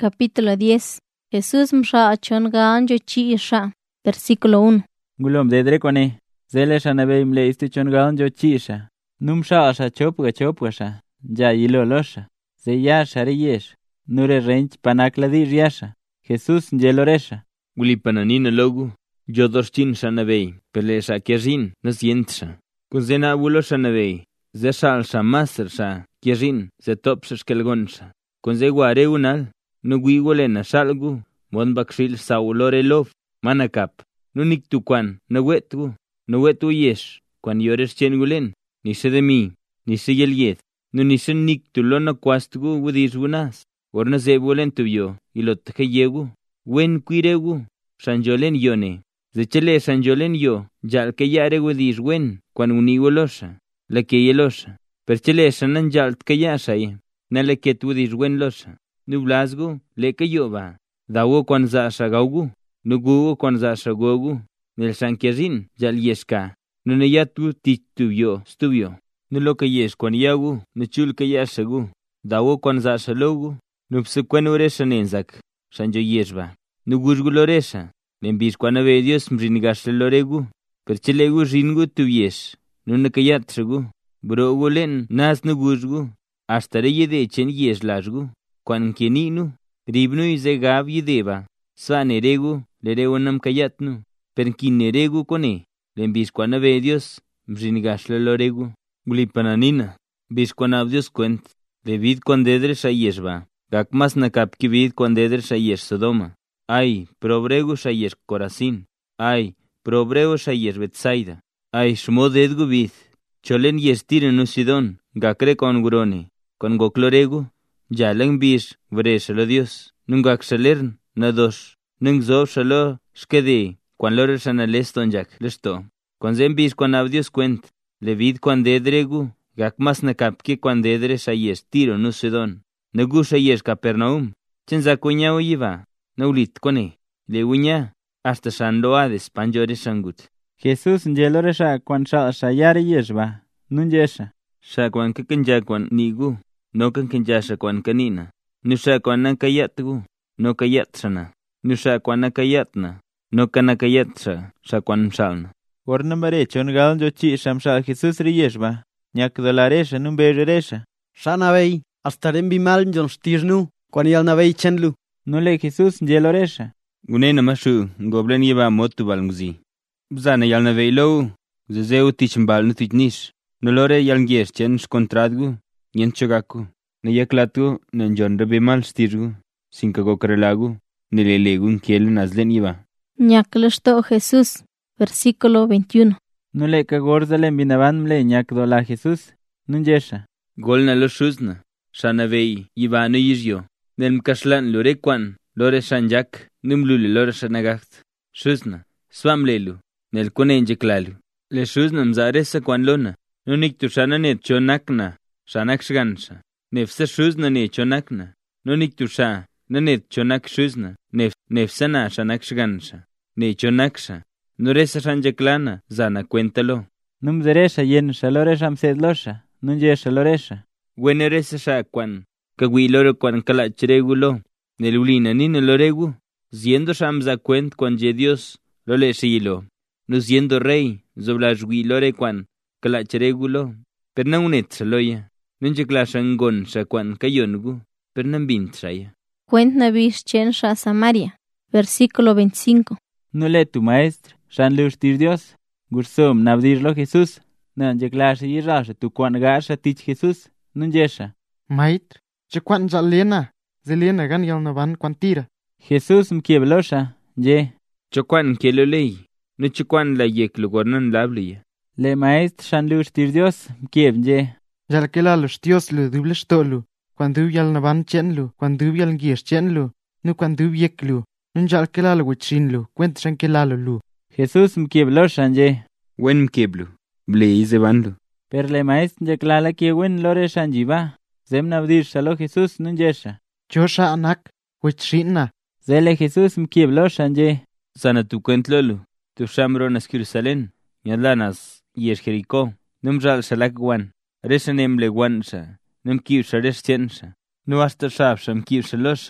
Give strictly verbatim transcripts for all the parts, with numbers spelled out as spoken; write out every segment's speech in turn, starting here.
capítulo diez. Jesús msha chonganjo chi sha. Versículo uno. Ngulom dedre kone. Zele shanabey mle isti chonganjo chi sha. Num sha sha chopga chopga sha. Ja yilo losha. Zeya shariyesh. Nure rench panakladi riasha. Jesús njeloresha. Gulipananina logu. Jodorshin shanabey. Pelesha kierin nazientsha. Kuzena wulo shanabey. Ze shal sha master sha. Kierin ze topsha shkelgonsha. Kunze guare unal. Nuguigolena shalgu. Mon bakshil sa ulore lof. Manakap. Nunik tukwan. Nawetgu. Nawetu yesh. Kwan yores chengulen. Nise de mi. Nise yelyeth. Nunisen nik tulona kwastgu wudis wunas. Orna zebolen tuyo. Ilot yegu. Wen kuiregu. Sanjolen yone. Zechele sanjolen yo. Jal ke yare wudis wen. Kwan unigolosha. La ke yelosha. Perchele sanan jalt ke yashay. Na le ket wudis wen losha. Nublasgu. Le ke yoba. Dawo kwan za shagaugu. Nugugo kwan za shagogu. Nel sankezin. Jal yeska. Nunayatu tituyo. Stuyo. Nulo ke yes kwan yagu. Nuchul ke yasagu. Dawo kwan za shalogu. Nupsekwen oresha nenzak. Sanjo yesba. Nugusguloresha. Lembis kwan ave Dios mrinigash loregu. Perchelegu ringu tu yes. Nunakayatsagu. Brogo len nas nugusgu. Hasta re yede chen yes lasgu. Kwan keninu. Ribnu izegab yedeba. Svaneregu. Lereu nam kayatnu. Perkineregu kone. Lembis kwan ave Dios mrinigash loregu. Gulipananina. Bis kwan av Dios kwent. David kwan dedre shayesba. Gakmas nakap kibid kwan dedre shayesh Sodoma. Ay, probregu shayesh Corazín. Ay, probregu shayesh Betsaida. Ay, shmod edgu bid. Cholen yestiren usidon. Gakre kon gurone. Kon gokloregu. Jalang bis vre shalo Dios. Nungak shalern na dos. Nung zov shalo shkede. Kwan lore shanaleston jak lesto. Kwan zen bis kwan av Dios kwent. Levid kwan dedregu. Gakmas nakapke kwan dedre shayesh tiro nusidon. Nagu shayesh Capernaum. Chenza kunya oyiva. Naulit kone. Le uña. Hasta shanloades panjore shangut. Jesús njeloresha kwan sha shayare yeshba. Nunjesha. Sha kwan kakenja kwan nigu. No kankenjasha kwan kanina. Nusha kwan nakayatgu. No kayatsana. Nusha kwan nakayatna. No kanakayatsha. Sha kwan shalna. Orna mare chonganjo chi shamsha Jesús riyeshba. Nyak dolaresha numberesha. Shanabey. Hasta rembimal jon stirnu. Kwan yal nabey chenlu. Nule Jesús njeloresha. Gunena mashu. Ngoblen yeba motu balmuzi. Bzana yal nabey lo. Zezeu tichmbal nutitnish. Nolore yal ngies chen shkontradgu. Nyen chogaku. Nayaklatu nanjon rebimal stirgu. Sinkago karelagu. Nelelegu nkielu nazlen iba. Nyaklesto Jesús. Versículo veintiuno. Nule kagorzalem binaban mle nyak dola Jesús. Nunjesha. Golna lo shuzna. Shanavei yibanu yizyo. Nelm kashlan lore kwan. Lore shanjak. Numlule lore shanagacht. Shuzna. Swamlelu. Nel konenjeklalu. Le shuzna mzaresa kwan lona. Nunik tu shananet chonakna. Shanak shgansha. Nefsa shuzna ne chonakna. Nunik tu sha. Nanet chonak shuzna. Nef nefsana shanak shgansha. Ne chonaksha. Nuresa shanjaklana. Zana cuéntalo. Numzeresha yen shaloresha msedlosha. Nunjesha loresha. Weneresa sha kwan. Kawiloro kwan kalachregulo. Nelulina nina loregu. Ziendo shamza cuent kwan je Dios. Lole shilo. Nuziendo rey. Zoblashwilore kwan. Kalachregulo. Pernaunet saloya. Nunjeklashangon sha kwan kayongu. Pernambint shaya. Cuent nabish chen sha Samaria. Versículo veinticinco. Nule tu maestro. Shan lustir Dios. Gursum nabdirlo Jesús. Nanjeklasha yirasha tu kwan gasha tich Jesús. Nunjesha. Maitr. Che kwan jalena. Zelena gan yal naban kwan tira. Jesús mkieblosha. Je. Chokwan kelolei. No chokwan la yek lugornan labliya. Le maestro shan lustir Dios. Mkieb je. Yal kela los Dios lu dubles tolu. Cuando yal naban chenlu. Cuando yal ngies chenlu. No cuando yeklu. Nun yal kela lu wichinlu. Cuent shan kela lu. Jesús mkieblosha je. Wen mkieblu. Ble izebanlu. Per le maestro jeklala kiewen lore shan jiba. Zem nabdir shalo Jesús nunjesha. Josha anak. Wichina. Zele Jesús mkieblosha je. Sana tu cuent lolu. Tu shamro nas Jerusalén. Nyadlanas yesh Jericó. Numjal shalak wan. Reshanem le wansha. Num kiusha reschensha. Nu hasta shab sham kiusha losha.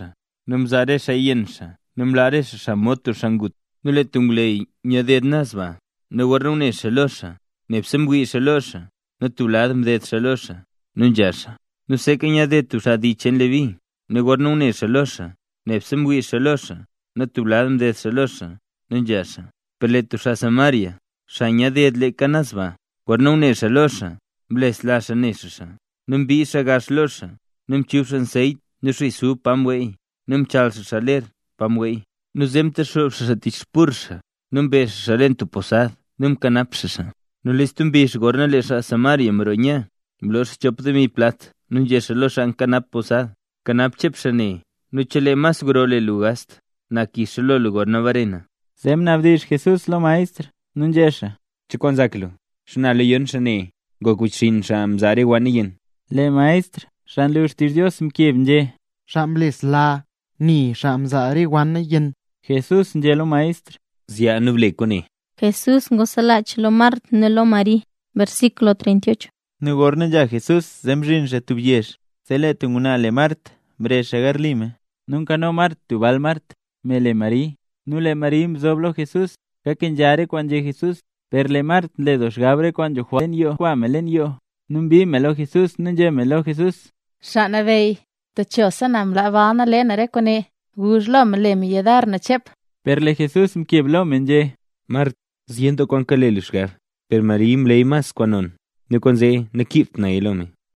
num zare sha yensha, num lare sha motu shangut, nule tunglei nyaded nasba, no warnune shalosha, nepsemgui shalosha, no tulad mdet shalosha, nun jasha. No sé que nyaded tu sha dichen levi, no warnune shalosha, nepsemgui shalosha, no tulad mdet shalosha, nun jasha. Perle tu sha Samaria, sha nyaded le kanasba, warnune shalosha, bles lasha nesha, num bi sha gashlosha, num chushan seit, no shisu pamwei, num chalsa shaler, pamwei. No zemte sha tishpursha, num besh shalen tu posad, num kanapsha. No listum bish gorna le sha Samaria mroña, blos chop de mi plat, num yeshalo shan kanap posad, kanap chepshane, no chele mas grole lugast, na kishlo lugorna varena. Zem navdish Jesús lo maestro, nun yesha. Chikon zaklo, shna le yon shane, gokuchin sham zare waniyin. Le maestro, shan lushtir Dios mkievnje. Shambles la, ni shamzare wana yen. Jesús njelo maestro. Zia nuble kone. Jesús ngosalach lo mart ne lo mari. Versículo treinta y ocho. Nugorne ya Jesús zemrin je tubyesh. Sele tunguna le mart, bre shagar lime. Nunca no mart tu val mart, me le mari. Nu le mari mzoblo Jesús, kaken yare kwanje Jesús. Per le mart le dos gabre kwanje juan yo, melen yo. Numbi melo Jesús, nunje melo Jesús. Shana vei, te chosanam la vana le nare kone. Gujlo mele mi yedar na chep. Per le Jesús mkieblo menje. Mart, ziento kwan kalelishgar. Per marim leimas kwanon. Ne konze ne kipt na ilome.